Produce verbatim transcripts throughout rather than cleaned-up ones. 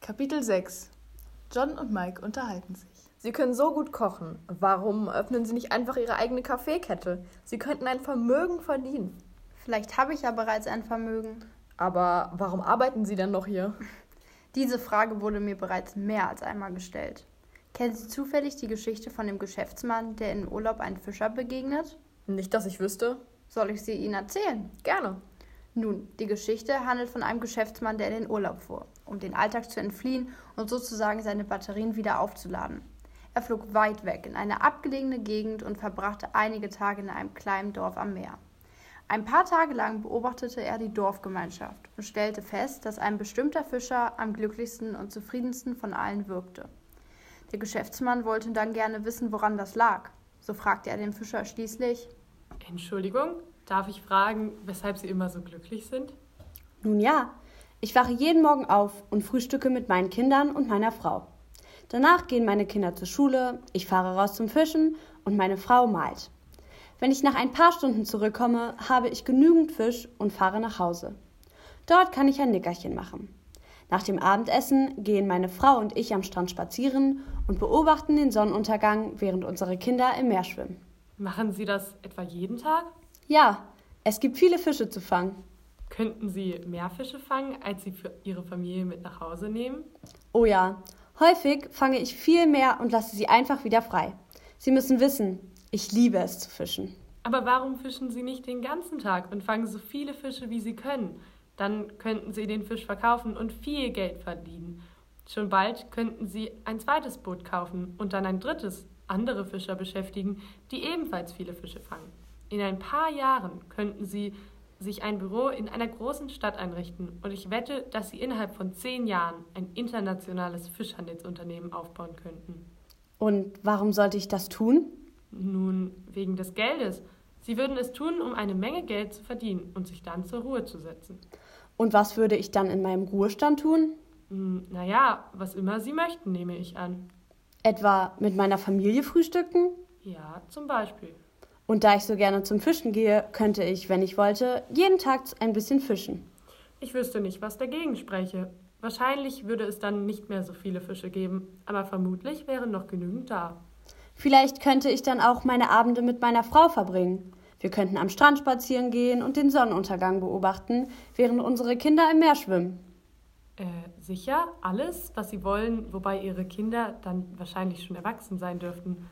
Kapitel sechs. John und Mike unterhalten sich. Sie können so gut kochen. Warum öffnen Sie nicht einfach Ihre eigene Kaffeekette? Sie könnten ein Vermögen verdienen. Vielleicht habe ich ja bereits ein Vermögen. Aber warum arbeiten Sie dann noch hier? Diese Frage wurde mir bereits mehr als einmal gestellt. Kennen Sie zufällig die Geschichte von dem Geschäftsmann, der im Urlaub einen Fischer begegnet? Nicht, dass ich wüsste. Soll ich sie Ihnen erzählen? Gerne. Nun, die Geschichte handelt von einem Geschäftsmann, der in den Urlaub fuhr, um den Alltag zu entfliehen und sozusagen seine Batterien wieder aufzuladen. Er flog weit weg in eine abgelegene Gegend und verbrachte einige Tage in einem kleinen Dorf am Meer. Ein paar Tage lang beobachtete er die Dorfgemeinschaft und stellte fest, dass ein bestimmter Fischer am glücklichsten und zufriedensten von allen wirkte. Der Geschäftsmann wollte dann gerne wissen, woran das lag. So fragte er den Fischer schließlich: Entschuldigung, darf ich fragen, weshalb Sie immer so glücklich sind? Nun ja, ich wache jeden Morgen auf und frühstücke mit meinen Kindern und meiner Frau. Danach gehen meine Kinder zur Schule, ich fahre raus zum Fischen und meine Frau malt. Wenn ich nach ein paar Stunden zurückkomme, habe ich genügend Fisch und fahre nach Hause. Dort kann ich ein Nickerchen machen. Nach dem Abendessen gehen meine Frau und ich am Strand spazieren und beobachten den Sonnenuntergang, während unsere Kinder im Meer schwimmen. Machen Sie das etwa jeden Tag? Ja, es gibt viele Fische zu fangen. Könnten Sie mehr Fische fangen, als Sie für Ihre Familie mit nach Hause nehmen? Oh ja, häufig fange ich viel mehr und lasse sie einfach wieder frei. Sie müssen wissen, ich liebe es zu fischen. Aber warum fischen Sie nicht den ganzen Tag und fangen so viele Fische, wie Sie können? Dann könnten Sie den Fisch verkaufen und viel Geld verdienen. Schon bald könnten Sie ein zweites Boot kaufen und dann ein drittes, andere Fischer beschäftigen, die ebenfalls viele Fische fangen. In ein paar Jahren könnten Sie sich ein Büro in einer großen Stadt einrichten und ich wette, dass Sie innerhalb von zehn Jahren ein internationales Fischhandelsunternehmen aufbauen könnten. Und warum sollte ich das tun? Nun, wegen des Geldes. Sie würden es tun, um eine Menge Geld zu verdienen und sich dann zur Ruhe zu setzen. Und was würde ich dann in meinem Ruhestand tun? Hm, naja, was immer Sie möchten, nehme ich an. Etwa mit meiner Familie frühstücken? Ja, zum Beispiel. Und da ich so gerne zum Fischen gehe, könnte ich, wenn ich wollte, jeden Tag ein bisschen fischen. Ich wüsste nicht, was dagegen spräche. Wahrscheinlich würde es dann nicht mehr so viele Fische geben, aber vermutlich wären noch genügend da. Vielleicht könnte ich dann auch meine Abende mit meiner Frau verbringen. Wir könnten am Strand spazieren gehen und den Sonnenuntergang beobachten, während unsere Kinder im Meer schwimmen. Äh, sicher? Alles, was Sie wollen, wobei Ihre Kinder dann wahrscheinlich schon erwachsen sein dürften.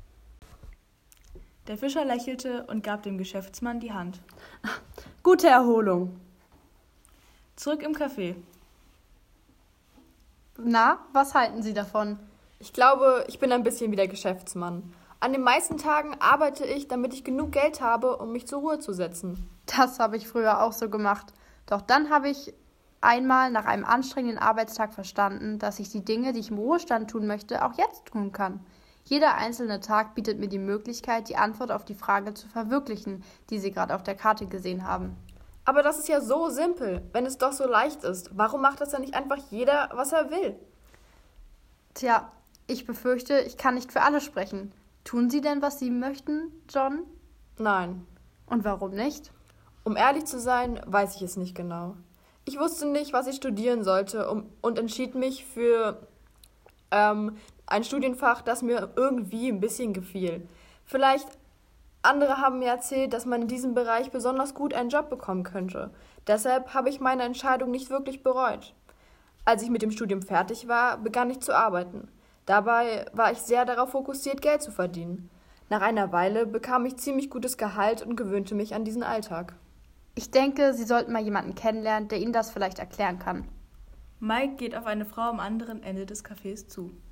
Der Fischer lächelte und gab dem Geschäftsmann die Hand. Gute Erholung. Zurück im Café. Na, was halten Sie davon? Ich glaube, ich bin ein bisschen wie der Geschäftsmann. An den meisten Tagen arbeite ich, damit ich genug Geld habe, um mich zur Ruhe zu setzen. Das habe ich früher auch so gemacht. Doch dann habe ich einmal nach einem anstrengenden Arbeitstag verstanden, dass ich die Dinge, die ich im Ruhestand tun möchte, auch jetzt tun kann. Jeder einzelne Tag bietet mir die Möglichkeit, die Antwort auf die Frage zu verwirklichen, die Sie gerade auf der Karte gesehen haben. Aber das ist ja so simpel, wenn es doch so leicht ist. Warum macht das dann nicht einfach jeder, was er will? Tja, ich befürchte, ich kann nicht für alle sprechen. Tun Sie denn, was Sie möchten, John? Nein. Und warum nicht? Um ehrlich zu sein, weiß ich es nicht genau. Ich wusste nicht, was ich studieren sollte um, und entschied mich für ähm, ein Studienfach, das mir irgendwie ein bisschen gefiel. Vielleicht andere haben mir erzählt, dass man in diesem Bereich besonders gut einen Job bekommen könnte. Deshalb habe ich meine Entscheidung nicht wirklich bereut. Als ich mit dem Studium fertig war, begann ich zu arbeiten. Dabei war ich sehr darauf fokussiert, Geld zu verdienen. Nach einer Weile bekam ich ziemlich gutes Gehalt und gewöhnte mich an diesen Alltag. Ich denke, Sie sollten mal jemanden kennenlernen, der Ihnen das vielleicht erklären kann. Mike geht auf eine Frau am anderen Ende des Cafés zu.